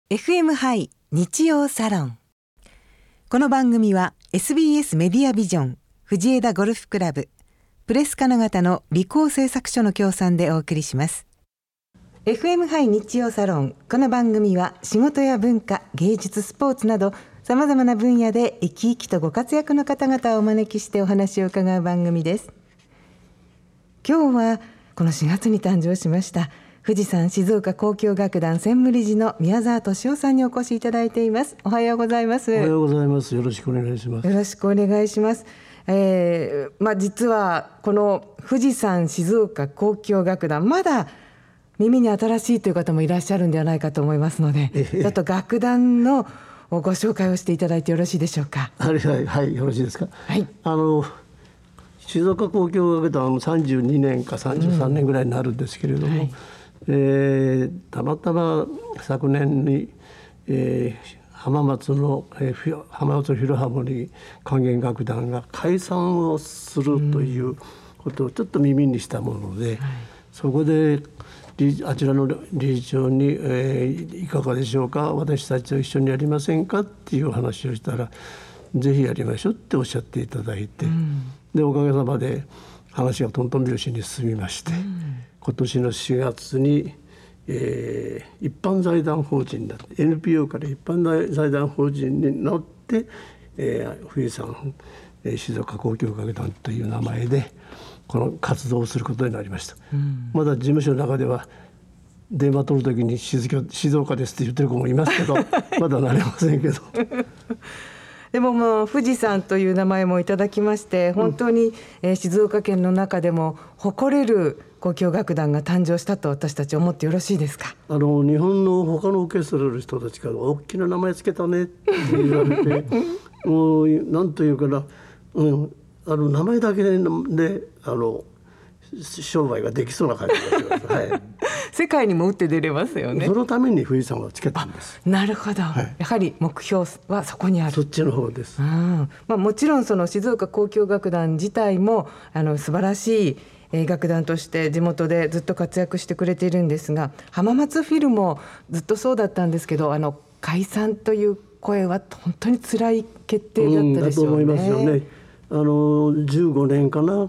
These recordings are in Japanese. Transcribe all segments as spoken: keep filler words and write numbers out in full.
エフエム ハイ日曜サロン。この番組は エスビーエス メディアビジョン、藤枝ゴルフクラブ、プレス金型の理工製作所の協賛でお送りします。 エフエム ハイ日曜サロン。この番組は仕事や文化、芸術、スポーツなどさまざまな分野で生き生きとご活躍の方々をお招きしてお話を伺う番組です。今日はこのしがつに誕生しました富士山静岡交響楽団専務理事の宮沢俊夫さんにお越しいただいています。おはようございます。 おはようございます。よろしくお願いします。 よろしくお願いします。えーまあ、実はこの富士山静岡交響楽団、まだ耳に新しいという方もいらっしゃるんではないかと思いますので、ちょっと楽団のご紹介をしていただいてよろしいでしょうか。 はいはい、はい、よろしいですか。 はい、 あの静岡交響楽団はさんじゅうにねんかさんじゅうさんねんぐらいになるんですけれども、うんはい、えー、たまたま昨年に、えー、浜松の、えー、浜松フィルハーモニー管弦楽団が解散をするということをちょっと耳にしたもので、うんはい、そこであちらの理事長に、えー、いかがでしょうか、私たちと一緒にやりませんかっていう話をしたら、ぜひやりましょうっておっしゃっていただいて、うん、でおかげさまで話がトントン拍子に進みまして、うん、今年のしがつに、えー、一般財団法人になって エヌピーオー から一般財団法人になって、えー、富士山、えー、静岡交響楽団という名前でこの活動をすることになりました。うん、まだ事務所の中では電話取るときに静岡、静岡ですって言ってる子もいますけどまだなれませんけどでももう富士山という名前もいただきまして、本当に、うんえー、静岡県の中でも誇れる交響楽団が誕生したと私たち思ってよろしいですか。 あの日本の他のオーケストラの人たちから大きな名前つけたねって言われてもうなんというかな、うん、あの名前だけで、であの商売ができそうな感じがします、はい、 世界にも打って出れますよね。 そのために富士山をつけたんです。 なるほど、はい、やはり目標はそこにある。 そっちの方です。 うんまあ、もちろんその静岡交響楽団自体もあの素晴らしい楽団として地元でずっと活躍してくれているんですが、浜松フィルもずっとそうだったんですけど、あの解散という声は本当に辛い決定だったでしょうね。 うん、だと思いますよね。あのじゅうごねんかな、うん、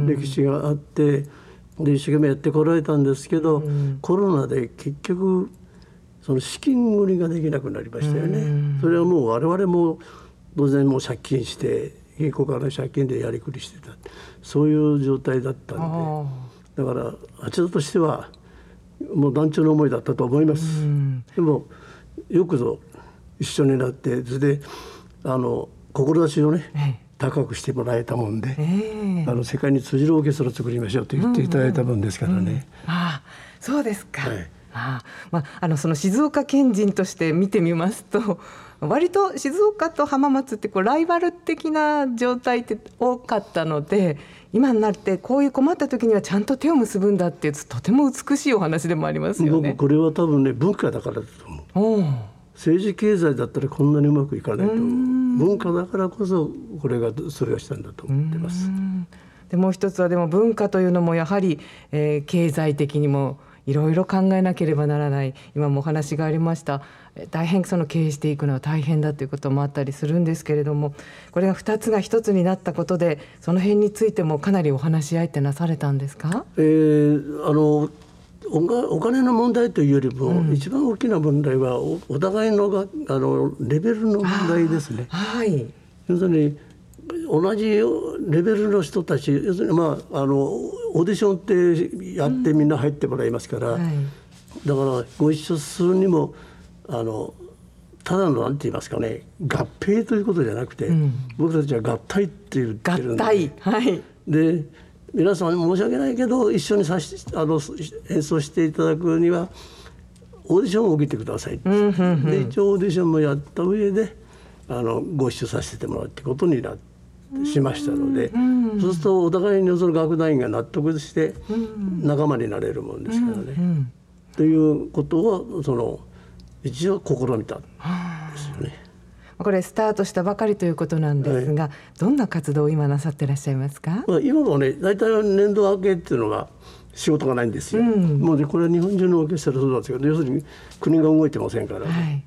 歴史があってで一生懸命やってこられたんですけど、うん、コロナで結局その資金繰りができなくなりましたよね。うん、それはもう我々も当然もう借金して銀行からの借金でやりくりしてた、そういう状態だったんで、だからあちらとしてはもう団長の思いだったと思います。うん、でもよくぞ一緒になってそれであの志をね、はい高くしてもらえたもんで、えー、あの世界に通じるオーケストラを作りましょうと言っていただいたもんですからね。うんうんうん、 ああそうですか。 はい、 あまあ、あのその静岡県人として見てみますと、割と静岡と浜松ってこうライバル的な状態って多かったので、今になってこういう困った時にはちゃんと手を結ぶんだっていうとても美しいお話でもありますよね。 僕これは多分ね文化だからだと思う。お政治経済だったらこんなにうまくいかないと思う。文化だからこそこれがそれをしたんだと思ってます。 でもう一つはでも文化というのもやはり、えー、経済的にもいろいろ考えなければならない。今もお話がありました大変その経営していくのは大変だということもあったりするんですけれども、これがふたつがひとつになったことでその辺についてもかなりお話し合いってなされたんですか。 えー、あのお金の問題というよりも、うん、一番大きな問題は お, お互い の, があのレベルの問題ですね。 はい、 要するに同じレベルの人たち、要するに、まあ、あのオーディションってやってみんな入ってもらいますから、うんはい、だからご一緒するにもあのただのなんて言いますかね、合併ということじゃなくて、うん、僕たちは合体って言ってるんで、 合体、はい、 で皆さん申し訳ないけど一緒にさしあの演奏していただくにはオーディションを受けてくださいって、うんうんうん、で一応オーディションもやった上であのご一緒させてもらうってことになしましたので、うんうん、そうするとお互いにその楽団員が納得して仲間になれるもんですからね、うんうん、ということをその一応試みたんですよね。 これスタートしたばかりということなんですが、はい、どんな活動を今なさってらっしゃいますか。 まあ、今はね大体年度明けっていうのが仕事がないんですよ、うん、もうねこれは日本中のオーケストラそうなんですけど、要するに国が動いてませんから、ね、はい、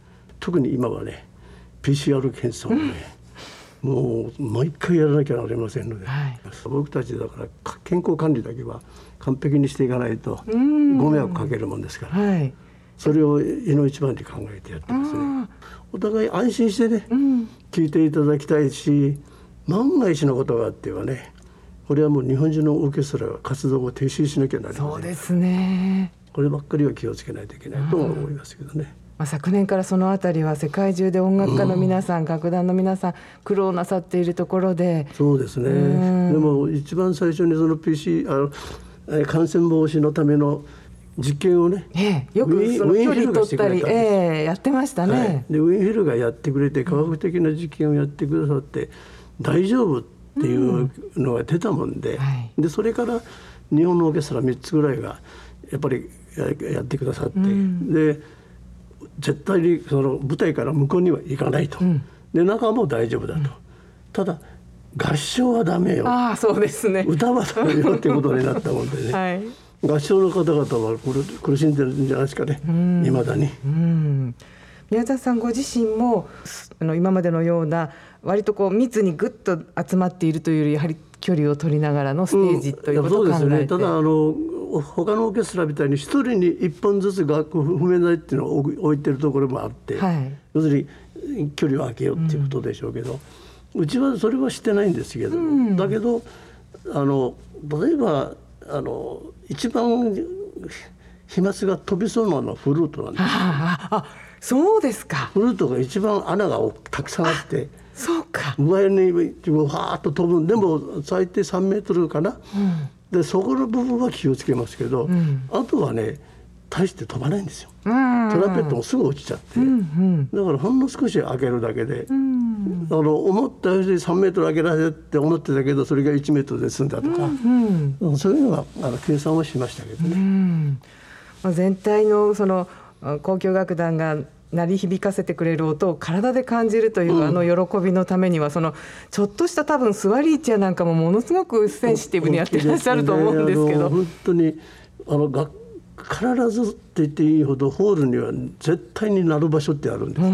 特に今はね ピーシーアール 検査をね、うん、もう毎回やらなきゃなりませんので、はい、僕たちだから健康管理だけは完璧にしていかないとご迷惑かけるもんですから、はい、それをいの一番に考えてやってますね。お互い安心してね、うん、聞いていただきたいし、万が一のことがあってはね、これはもう日本中のオーケストラが活動を停止しなきゃなりません。 そうですね。 こればっかりは気をつけないといけないと思いますけどね。 まあ、昨年からそのあたりは世界中で音楽家の皆さん、うん、楽団の皆さん苦労なさっているところで。 そうですね、うん、でも一番最初にその ピーシー あの感染防止のための実験をね、 ええ、よくその距離取ったり、ええ、やってましたね、はい、 でウィンヒルがやってくれて科学的な実験をやってくださって、うん、大丈夫っていうのが出たもんで、うん、はい、でそれから日本のオーケストラみっつぐらいがやっぱり や, やってくださって、うん、で絶対にその舞台から向こうには行かないと、うん、で中も大丈夫だと、うん、ただ合唱はダメよ、 あ、そうですね、 歌はダメよっていうことになったもんでね、はい、合唱の方々は苦しんでるんじゃないですかね、いまだに。うん、 宮沢さんご自身もあの今までのような割とこう密にぐっと集まっているというより、やはり距離を取りながらのステージということを考えて、うん、そうですね、 ただあの他のオーケストラみたいに一人に一本ずつ楽譜譜面台っていうのを置いてるところもあって、はい、要するに距離を空けようっていうことでしょうけど、うん、うちはそれはしてないんですけど、うん、だけどあの例えばあの一番飛沫が飛びそうなのはフルートなんです。 ああ、そうですか。 フルートが一番穴がたくさんあって、 そうか、 上にわーっと飛ぶんでも最低さんメートルかな、うん、でそこの部分は気をつけますけど、うん、あとはね大して飛ばないんですよ、うんうん、トランペットもすぐ落ちちゃって、うんうん、だからほんの少し開けるだけで、うん、あの思ったよりさんメートル開けられるって思ってたけどそれがいちメートルで済んだとか、うんうん、そういうのはあの計算はしましたけどね、うん、 全体のその交響楽団が鳴り響かせてくれる音を体で感じるという、うん、あの喜びのためにはそのちょっとした多分座り位置やなんかもものすごくセンシティブにやってらっしゃると思うんですけど、 ね、本当にあのが必ずって言っていいほどホールには絶対になる場所ってあるんです、うん、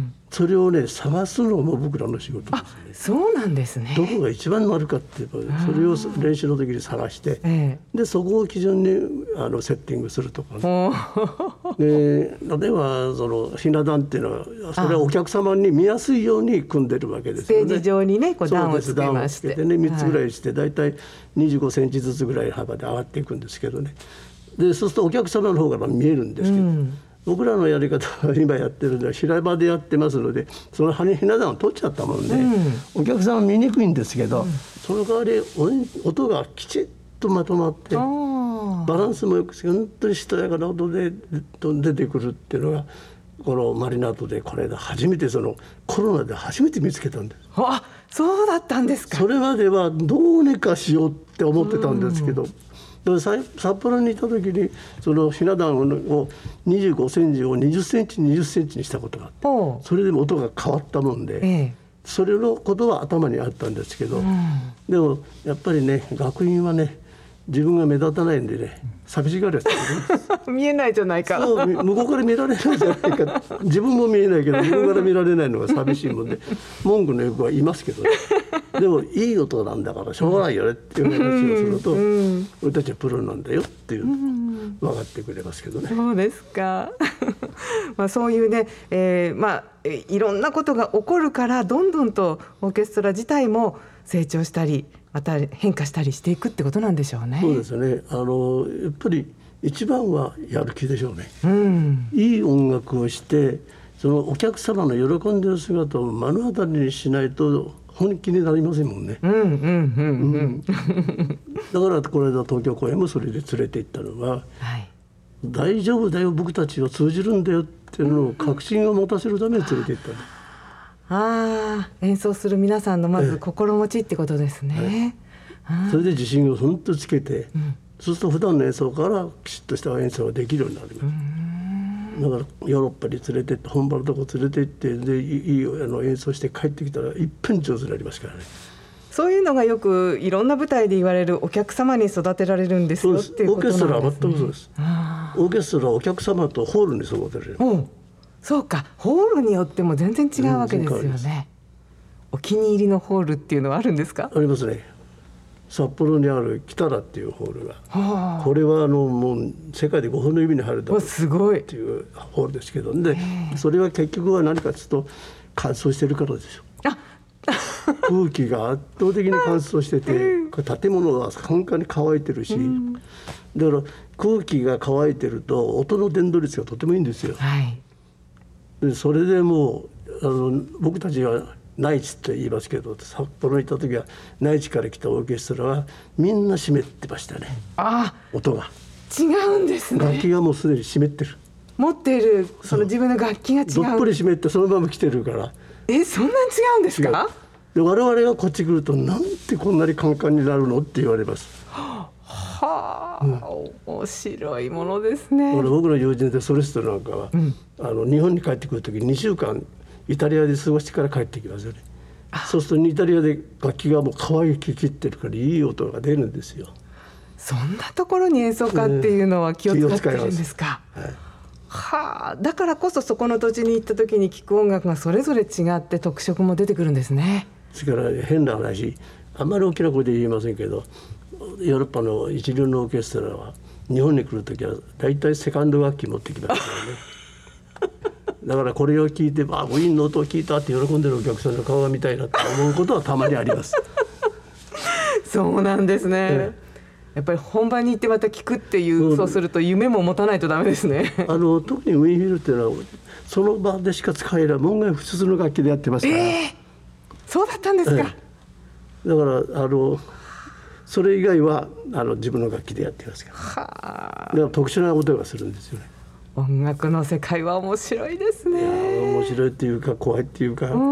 それをね探すのも僕らの仕事ですね。 あ、そうなんですね。 どこが一番なるかっていうそれを練習の時に探して、ええ、でそこを基準にあのセッティングするとか、ね、で例えばそのひな壇っていうのはそれはお客様に見やすいように組んでるわけですよね。 ステージ上にねこう段をつけまして、 段をつけてねみっつぐらいして、はい、だいたいにじゅうごセンチずつぐらい幅で上がっていくんですけどね。でそうするとお客様の方から見えるんですけど、うん、僕らのやり方は今やってるのは平場でやってますのでそのひな壇を取っちゃったもんで、うん、お客さんは見にくいんですけど、うん、その代わり音がきちっとまとまってバランスもよく本当にしとやかな音で出てくるっていうのがこのマリナートでこの間初めてそのコロナで初めて見つけたんです。 あ、そうだったんですか。 それまではどうにかしようって思ってたんですけど、うん、札幌にいた時にそのひな壇をにじゅうごセンチをにじゅっセンチにじゅっセンチにしたことがあって、それでも音が変わったもんで、ええ、それのことは頭にあったんですけど、うん、でもやっぱりね楽院はね自分が目立たないんでね寂しがるやつ見えないじゃないか。 そう向こうから見られないじゃないか自分も見えないけど向こうから見られないのが寂しいもんで文句の欲はいますけど、ね、でもいい音なんだからしょうがないよねっていう話をすると、うん、俺たちはプロなんだよっていう、うん、分かってくれますけどね。 そうですかまあそういうね、えーまあ、いろんなことが起こるからどんどんとオーケストラ自体も成長したりまた変化したりしていくってことなんでしょうね。 そうですね。あのやっぱり一番はやる気でしょうね、うん、いい音楽をしてそのお客様の喜んでいる姿を目の当たりにしないと本気になりませんもんね。だからこの間東京公演もそれで連れて行ったのは、はい、大丈夫だよ僕たちは通じるんだよっていうのを確信を持たせるために連れて行ったの。 ああ、演奏する皆さんのまず心持ちってことですね、 はい、それで自信を本当につけて、うん、そうすると普段の演奏からきちっとした演奏ができるようになります。だからヨーロッパに連れてって本場のとこ連れてってでいいあの演奏して帰ってきたらいっぺん上手になりますからね。 そういうのがよくいろんな舞台で言われるお客様に育てられるんですよっていうことなんですね。 オーケストラは全くそうです。オーケストラはお客様とホールに育てられる。 そうか、ホールによっても全然違うわけですよね。お気に入りのホールっていうのはあるんですか？ ありますね。札幌にある北田っていうホールが、 はあ、 これはあのもう世界でごほんの指に入るだすごいっていうホールですけど、でそれは結局は何かというと乾燥してるからですよ。空気が圧倒的に乾燥してて、これ建物はカンカンに乾いてるし、だから空気が乾いてると音の伝導率がとてもいいんですよ。 はい、 でそれでもうあの僕たちは内地って言いますけど、札幌に行った時は内地から来たオーケストラはみんな湿ってましたね。 あ、 音が違うんですね。 楽器がもうすでに湿ってる、 持っているその自分の楽器が違う。 どっぷり湿ってそのまま来てるから。 え、そんなに違うんですか？ で我々がこっち来るとなんてこんなにカンカンになるのって言われます。 はあ、うん、面白いものですね。 俺僕の友人でソリストなんかは、うん、あの日本に帰ってくる時にしゅうかんイタリアで過ごしてから帰ってきますよね。そうするとイタリアで楽器がもう乾ききってるからいい音が出るんですよ。 そんなところに演奏家っていうのは気を使ってるんですか？ はい、 はあ、だからこそそこの土地に行った時に聴く音楽がそれぞれ違って特色も出てくるんですね。 ですから変な話、あんまり大きな声で言いませんけど、ヨーロッパの一流のオーケストラは日本に来る時はだいたいセカンド楽器持ってきますからね。だからこれを聞いて、あ、ウィーンの音を聞いたって喜んでるお客さんの顔が見たいなと思うことはたまにあります。 そうなんですね。ええ、やっぱり本番に行ってまた聞くっていう、うん、そうすると夢も持たないとダメですね。あの特にウィーンフィルっていうのはその場でしか使えない門外不出の楽器でやってますから。 えーそうだったんですか。 ええ、だからあのそれ以外はあの自分の楽器でやってますから。はあ、だから特殊な音がするんですよね。 音楽の世界は面白いですね。 いや面白いっていうか怖いっていうか。うん、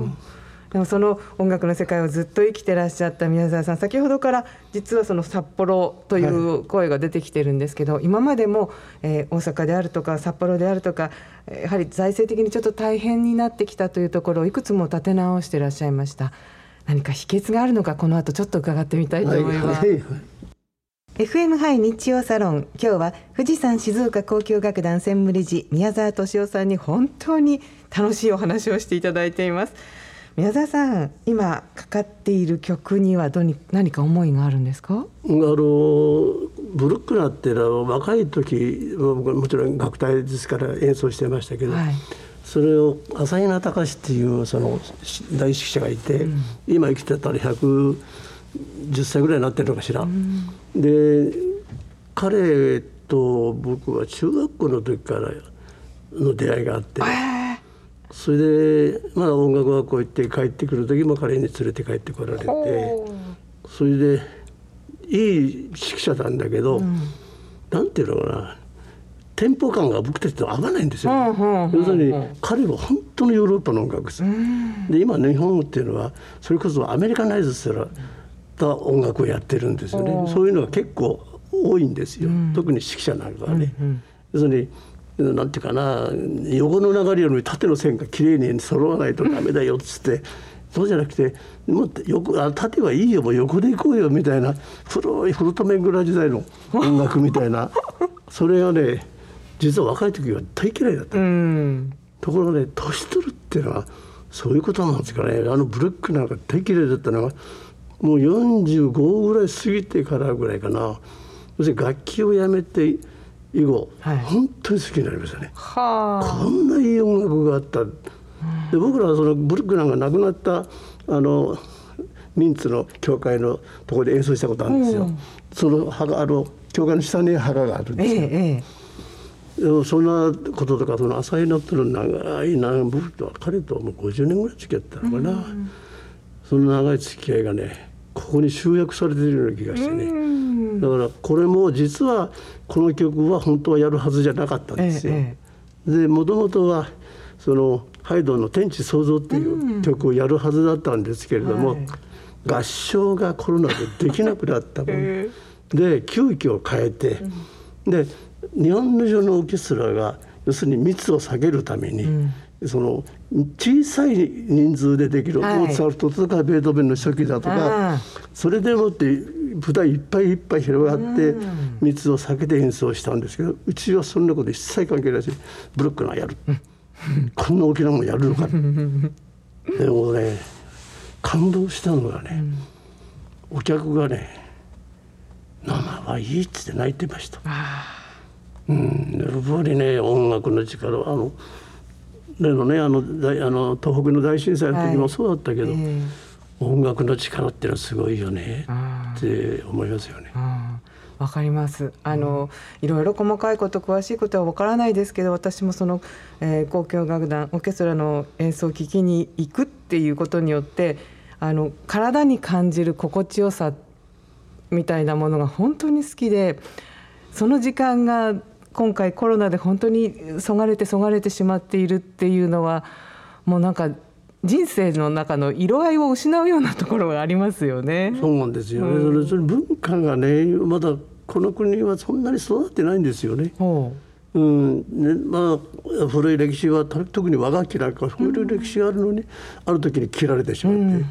うん、でもその音楽の世界をずっと生きてらっしゃった宮沢さん、先ほどから実はその札幌という声が出てきてるんですけど、はい、今までも、えー、大阪であるとか札幌であるとか、やはり財政的にちょっと大変になってきたというところをいくつも立て直してらっしゃいました。何か秘訣があるのか、この後ちょっと伺ってみたいと思います。はいはいはい、エフエム ハイ日曜サロン、今日は富士山静岡交響楽団専務理事宮沢俊夫さんに本当に楽しいお話をしていただいています。宮沢さん、今かかっている曲にはどに何か思いがあるんですか？あのブルックナーっていうのは若い時もちろん楽隊ですから演奏してましたけど、はい、それを朝比奈隆っていうその大指揮者がいて、うん、今生きてたらひゃくじゅっさいぐらいになってるのかしら、うん、で彼と僕は中学校の時からの出会いがあって、それで、まあ、音楽学校行って帰ってくる時も彼に連れて帰ってこられて、それでいい指揮者なんだけど、うん、なんていうのかな、テンポ感が僕たちと合わないんですよ。要するに彼は本当のヨーロッパの音楽です。で今日本っていうのはそれこそアメリカナイズされた音楽をやってるんですよね。そういうのが結構多いんですよ、うん、特に指揮者なんかはね、うんうん、要するになんていうかな、横の流れよりも縦の線がきれいに揃わないとダメだよっつってそうじゃなくて、もっと横あ縦はいいよ、もう横で行こうよみたいな、古いフルトメングラ時代の音楽みたいなそれがね、実は若い時は大嫌いだった、うん、ところがね、年取るっていうのはそういうことなんですかね。あのブルックなんか大嫌いだったのがもうよんじゅうごぐらい過ぎてからぐらいかな。要するに楽器をやめて以後、はい、本当に好きになりましたね。はあ、こんないい音楽があった。で僕らはそのブルックナーが亡くなったあのミンツの教会のところで演奏したことあるんですよ、うん、その墓、あの教会の下に墓があるんですよ、ええ、でもそんなこととか、その朝日のとの長い長い僕とは彼ともうごじゅうねんぐらい付き合ったのかな、うん、その長い付き合いがねここに集約されているような気がしてね、うん、だからこれも実はこの曲は本当はやるはずじゃなかったんですよ、ええ、でもともとはそのハイドンの天地創造っていう曲をやるはずだったんですけれども、うん、はい、合唱がコロナでできなくなった分、えー、で急遽変えて、うん、で日本の上のオーケストラが要するに密を下げるために、うん、その小さい人数でできる、はい、モーツァルトとかベートーベンの初期だとか、それでもって舞台いっぱいいっぱい広がって密を避けて演奏したんですけど、うちはそんなこと一切関係ないし、ブロックがやるこんな大きなもんやるのかでもね、感動したのがね、うん、お客がね生はいいっつって泣いてました。うん、やっぱりね音楽の力はあの例のねあの大あの東北の大震災の時もそうだったけど、はいえー、音楽の力ってのはすごいよねって思いますよね。 わかります。あの、うん、いろいろ細かいこと詳しいことはわからないですけど、私もその、えー、交響楽団オーケストラの演奏を聴きに行くっていうことによってあの体に感じる心地よさみたいなものが本当に好きで、その時間が今回コロナで本当にそがれてそがれてしまっているっていうのはもうなんか人生の中の色合いを失うようなところがありますよね。 そうなんですよね、うん、それ文化がねまだこの国はそんなに育ってないんですよね。うんねまあ、古い歴史は特に和楽器なんか古い歴史があるのに、うん、ある時に切られてしまって、うんうん、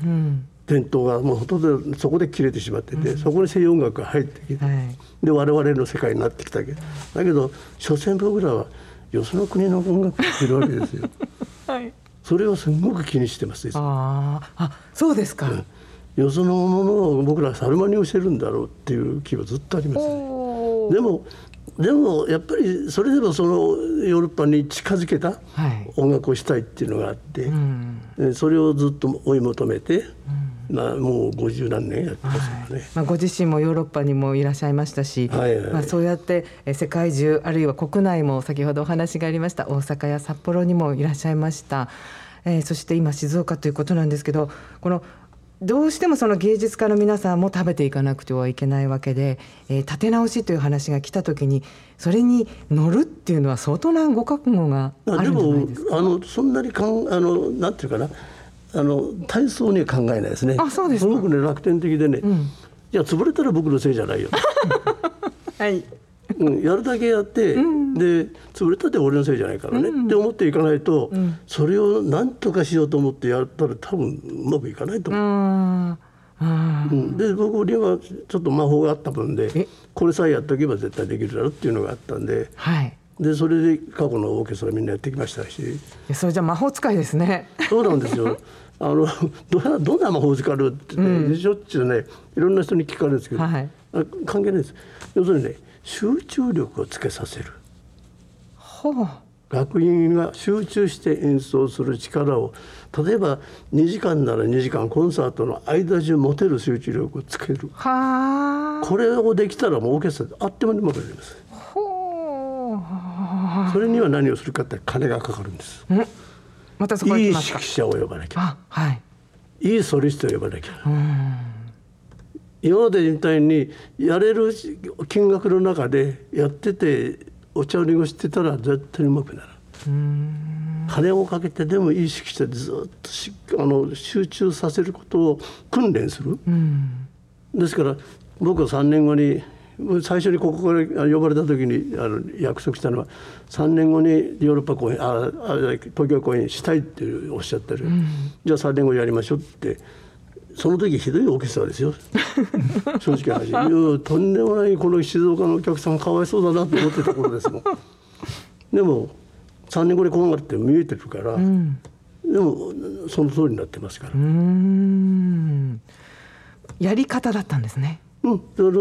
伝統がもうほとんどそこで切れてしまってて、うん、そこに西洋音楽が入ってきて、はい、で我々の世界になってきたけど、だけど所詮僕らはよその国の音楽をしてるわけですよ、はい、それをすごく気にしてます。 ああ、そうですか、うんよそのものを僕らは猿真似をしてるんだろうっていう気はずっとありますね。でもでもやっぱりそれでもそのヨーロッパに近づけた音楽をしたいっていうのがあって、はいうん、それをずっと追い求めて、うんまあ、もうごじゅうなんねんやってますからね、はいまあ、ご自身もヨーロッパにもいらっしゃいましたし、はいはいまあ、そうやって世界中あるいは国内も先ほどお話がありました大阪や札幌にもいらっしゃいました、えー、そして今静岡ということなんですけど、このどうしてもその芸術家の皆さんも食べていかなくてはいけないわけで、えー、立て直しという話が来た時にそれに乗るっていうのは相当なご覚悟があるんじゃないですか。 でもあのそんなにかんあのなんていうかなあの体操には考えないですね。 あ、そうですか。 すごくね楽天的でね、うん、いや潰れたら僕のせいじゃないよはいうん、やるだけやって、うん、で潰れたって俺のせいじゃないからね、うん、って思っていかないと、うん、それを何とかしようと思ってやったら多分うまくいかないと思う。ああ、うん、で僕にはちょっと魔法があった分でこれさえやっておけば絶対できるだろうっていうのがあったんで、はい、でそれで過去のオーケストラみんなやってきましたし。いやそれじゃ魔法使いですね。 そうなんですよあの ど, どんな魔法使いって、ねうん、しょっちゅうねいろんな人に聞かれるんですけど、はい、関係ないです。要するにね集中力をつけさせる、ほう楽員が集中して演奏する力を例えばにじかんならにじかんコンサートの間中持てる集中力をつける。はこれをできたらもうオーケストラであっという間にうまくなります。ほうそれには何をするかって金がかかるんです。んまたそこに来ますか。いい指揮者を呼ばなきゃ、あ、はい、いいソリストを呼ばなきゃ。うん今までみたいにやれる金額の中でやっててお茶を濁してたら絶対にうまくなる。うーん金をかけてでもいい指揮者でずっとしあの集中させることを訓練する。うんですから僕はさんねんごに最初にここから呼ばれた時にあの約束したのはさんねんごにヨーロッパ公演ああ東京公演したいっておっしゃってる、うん、じゃあさんねんごやりましょうってその時ひどいオーケストラですよ正直な話とんでもないこの静岡のお客さんかわいそうだなと思ってたところですもんでもさんねんごでこうなって見えてるから、うん、でもその通りになってますから。うーんやり方だったんですね。 うん、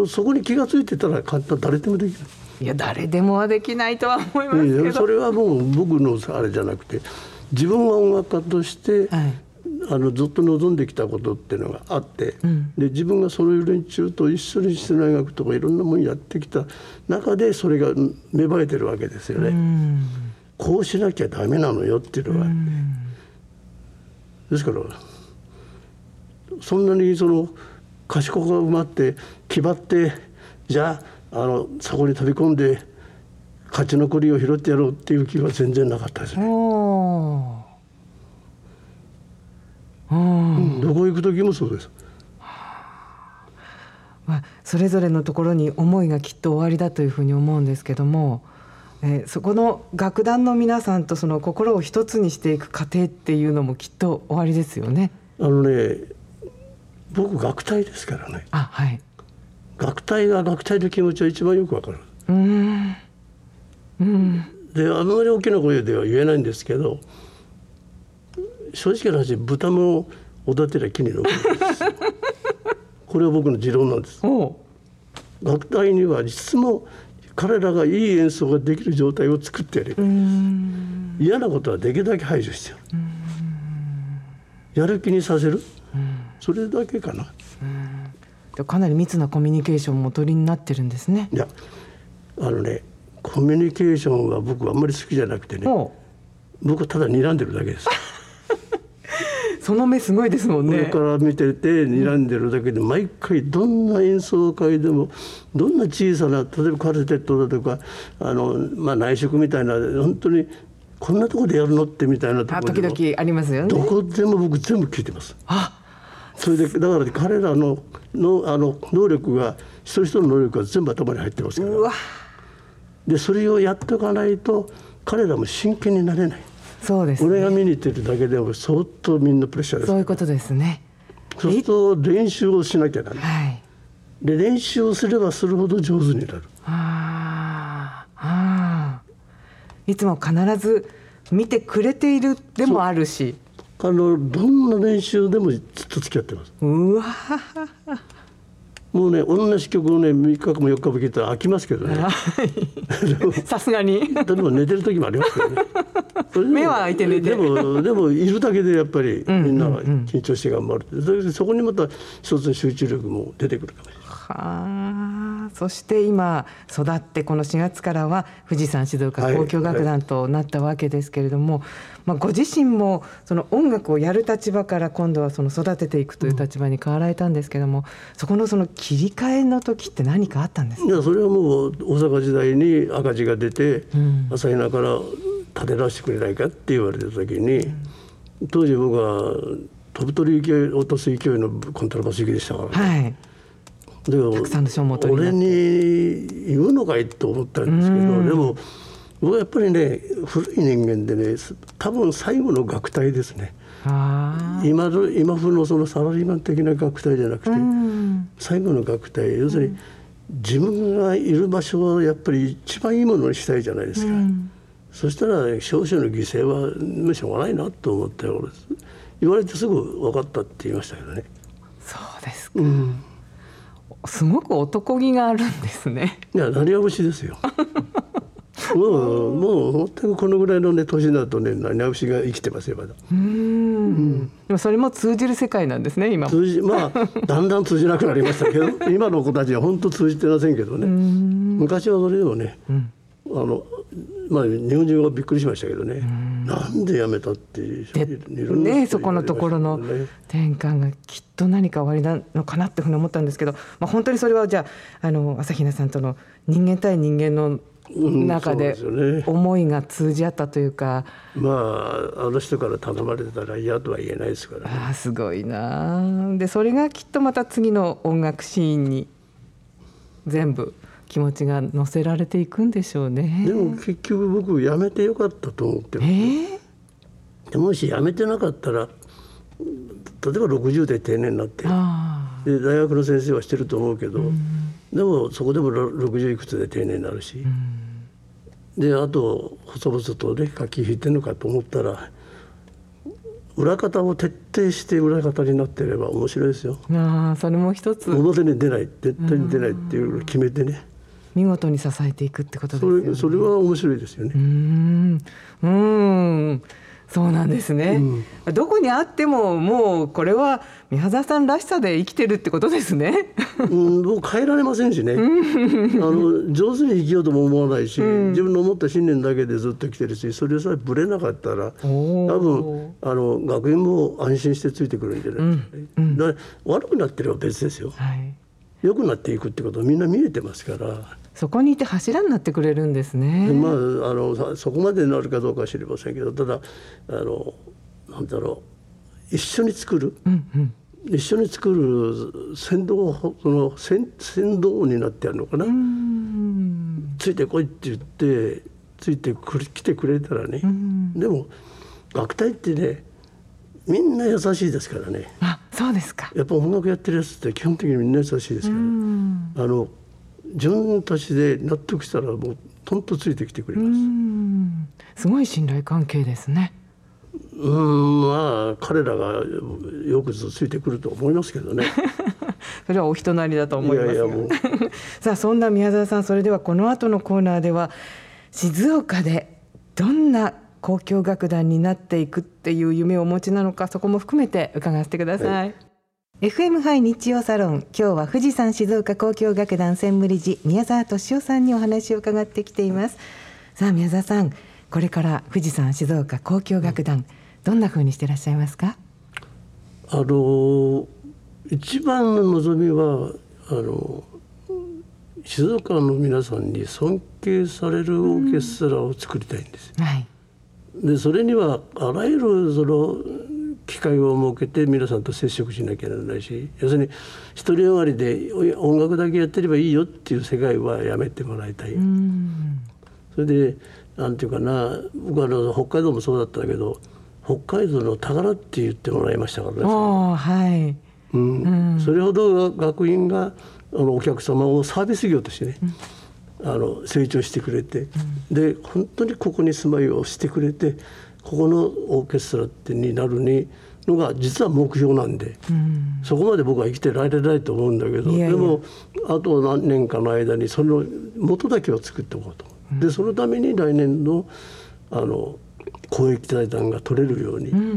そこに気がついてたら簡単誰でもできる。 いや誰でもはできないとは思いますけど、いやそれはもう僕のあれじゃなくて自分は音楽家として、はいあのずっと望んできたことっていうのがあって、うん、で自分がそういう連中と一緒に室内楽とかいろんなものやってきた中でそれが芽生えてるわけですよね。うんこうしなきゃダメなのよっていうのがあって、うん、ですからそんなにその賢く埋まって気張ってじゃあ、あのそこに飛び込んで勝ち残りを拾ってやろうっていう気は全然なかったですね。うん、どこ行く時もそうです、 まあ、それぞれのところに思いがきっとおありだというふうに思うんですけども、えー、そこの楽団の皆さんとその心を一つにしていく過程っていうのもきっとおありですよね。 あのね僕楽隊ですからね。 あ、はい、 楽隊が楽隊の気持ちは一番よくわかる。 うん、うん、 であんまり大きな声では言えないんですけど、正直な話豚もおだてりゃ木に登るんですこれは僕の持論なんです。楽隊にはいつも彼らがいい演奏ができる状態を作ってやれる。嫌なことはできるだけ排除してやる。やる気にさせる、それだけかな。 かなり密なコミュニケーションも取りになってるんですね。 いやあのねコミュニケーションは僕はあんまり好きじゃなくてね、僕はただ睨んでるだけですその目すごいですもんね。 上から見てて睨んでるだけで、毎回どんな演奏会でもどんな小さな、例えばカルテットだとかあの、まあ、内職みたいな本当にこんなとこでやるのってみたいなところでも時々ありますよね。 どこでも僕全部聞いてます。あそれでだから彼らののあの能力が一人一人の能力が全部頭に入ってますから。うわでそれをやっておかないと彼らも真剣になれない。 そうですね、 俺が見に行ってるだけでも相当みんなプレッシャーです。 そういうことですね。 そうすると練習をしなきゃならない、はい、で練習をすればするほど上手になる。 ああいつも必ず見てくれているでもあるし、 あのどんな練習でもずっと付き合ってます。うわもうね同じ曲をねみっかもよっかも聴いたら飽きますけどねさすがにでも寝てる時もありますけどね目は開いて寝てでもでもいるだけでやっぱりみんなが緊張して頑張る、うんうんうん、そこにまた一つの集中力も出てくるかもしれない。 はあ、そして今育ってこのしがつからは富士山静岡交響楽団となったわけですけれども、はいはい、まあ、ご自身もその音楽をやる立場から今度はその育てていくという立場に変わられたんですけども、うん、そこのその切り替えの時って何かあったんですか？ いやそれはもう大阪時代に赤字が出て、うん、朝比奈から立て出してくれないかって言われた時に、うん、当時僕は飛ぶ鳥勢い落とす勢いのコントラバス行きでしたからね、はい、 たくさんの賞も取り俺に言うのかいと思ったんですけど、でも僕はやっぱりね古い人間でね多分最後の楽隊ですね。あ今の今風のそのサラリーマン的な楽隊じゃなくて、最後の楽隊、要するに自分がいる場所をやっぱり一番いいものにしたいじゃないですか、うん、そしたら、ね、少々の犠牲はしょうがないなと思って言われてすぐ分かったって言いましたけどね。 そうですか、うん、すごく男気があるんですね。 いや何は節ですよもうもう本当にこのぐらいの、ね、年になるとね何は節が生きてますよまだ。うーん、 うん、でもそれも通じる世界なんですね今。 通じ、まあ、だんだん通じなくなりましたけど今の子たちは本当通じてませんけどね。昔はそれでもね、うん、あのまあ、日本中がびっくりしましたけどね、なんでやめたっていろんな、 ね、そこのところの転換がきっと何か終わりなのかなっていうふうに思ったんですけど、まあ、本当にそれはじゃあ、あの朝比奈さんとの人間対人間の中で思いが通じ合ったというか、 うん、まああの人から頼まれてたら嫌とは言えないですからね。 あすごいな。でそれがきっとまた次の音楽シーンに全部気持ちが乗せられていくんでしょうね。 でも結局僕辞めてよかったと思ってます、えー、でもし辞めてなかったら例えばろくじゅうで定年になってで大学の先生はしてると思うけど、うん、でもそこでもろくじゅういくつで定年になるし、うん、であと細々とね楽器弾いてるのかと思ったら裏方を徹底して裏方になっていれば面白いですよ。 あそれも一つ表に出ない絶対に出ないっていうのを決めてね、 見事に支えていくってことですよね。 それ、それは面白いですよね。うーん、うーん、そうなんですね、うん、どこにあってももうこれは宮沢さんらしさで生きてるってことですね。 うん、もう変えられませんしねあの上手に生きようとも思わないし、うん、自分の思った信念だけでずっと生きてるし、それさえぶれなかったら多分あの学院も安心してついてくるんじゃないですかね、うんうん、だから悪くなってれば別ですよ、はい、良くなっていくってことはみんな見えてますから、 そこにいて柱になってくれるんですね。 まあ、あのそこまでになるかどうかは知りませんけど、ただあのなんだろう一緒に作る、うんうん、一緒に作る先導その 先, 先導になってやるのかな、うん、ついてこいって言ってついてく来てくれたらね、うん、でも楽隊ってねみんな優しいですからね。 あそうですか。 やっぱ音楽やってるやつって基本的にみんな優しいですから、ね、あの自分たちで納得したらもうトンとついてきてくれます。 うん、すごい信頼関係ですね。 うん、まあ彼らがよくついてくると思いますけどねそれはお人なりだと思いますが、いやいやもうさあそんな宮沢さん、それではこの後のコーナーでは静岡でどんな交響楽団になっていくっていう夢をお持ちなのか、そこも含めて伺わせてください、はい、エフエム ハイ日曜サロン、今日は富士山静岡交響楽団専務理事宮沢俊夫さんにお話を伺ってきています。さあ宮沢さん、これから富士山静岡交響楽団、どんな風にしていらっしゃいますか？ あの一番の望みはあの静岡の皆さんに尊敬されるオーケストラを作りたいんです、うん、はい、でそれにはあらゆるその機会を設けて皆さんと接触しなきゃならないし、要するに独りよがりで音楽だけやってればいいよっていう世界はやめてもらいたい、うん、それでなんていうかな、僕はあの北海道もそうだったんだけど、北海道の宝って言ってもらいましたからね。 あ、はい、 うんうん、それほど学院があのお客様をサービス業としてね、うん、あの成長してくれて、うん、で本当にここに住まいをしてくれて、ここのオーケストラってになるにのが実は目標なんで、うん、そこまで僕は生きてられないと思うんだけど、いやいや、でもあと何年かの間にその元だけを作っておこうと、うん、でそのために来年のあの公益財団が取れるように、うんうん、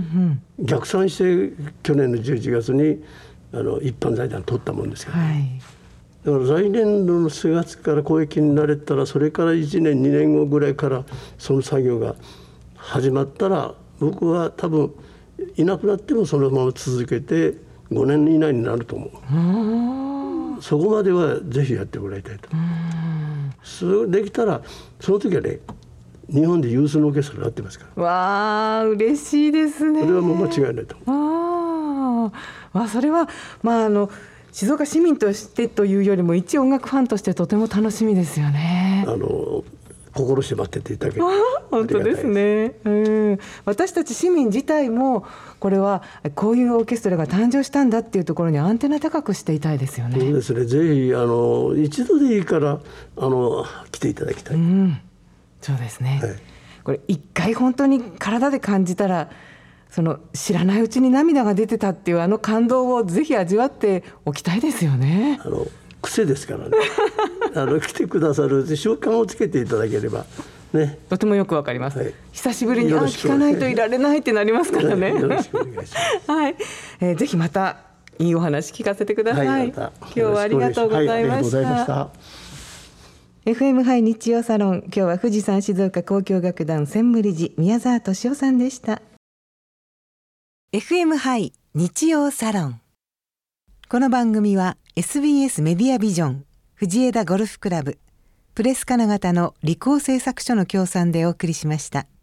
逆算して去年のじゅういちがつにあの一般財団取ったもんですけど、はい、だから来年度のしがつから公益になれたら、それからいちねんにねんごぐらいからその作業が始まったら、僕は多分いなくなってもそのまま続けてごねん以内になると思う。そこまではぜひやってもらいたいと。それできたらその時はね、日本で有数のオーケストラになってますから。 わあ、嬉しいですね。 それはもう間違いないと思う。 ああ、それは、まあ、あの静岡市民としてというよりも一音楽ファンとしてとても楽しみですよね。 あの心して待ってていただけ本当ですね、うん、私たち市民自体もこれはこういうオーケストラが誕生したんだっていうところにアンテナ高くしていたいですよね。 そうですね、ぜひあの一度でいいからあの来ていただきたい、うん、 そうですね、はい、これ一回本当に体で感じたら、その知らないうちに涙が出てたっていうあの感動をぜひ味わっておきたいですよね。 あの癖ですからねあの来てくださる習慣をつけていただければ、ね、 とてもよくわかります、はい、久しぶりにあ聞かないといられないってなりますからねよろしくお願いします、はい、えー、ぜひまたいいお話聞かせてください、はい、ま、今日はありがとうございました、はい、ありがとうございました。 エフエム ハイ日曜サロン、今日は富士山静岡交響楽団専務理事宮沢俊夫さんでした。 エフエム ハイ日曜サロン、この番組は エスビーエス メディアビジョン、藤枝ゴルフクラブ、プレス金型の理工製作所の協賛でお送りしました。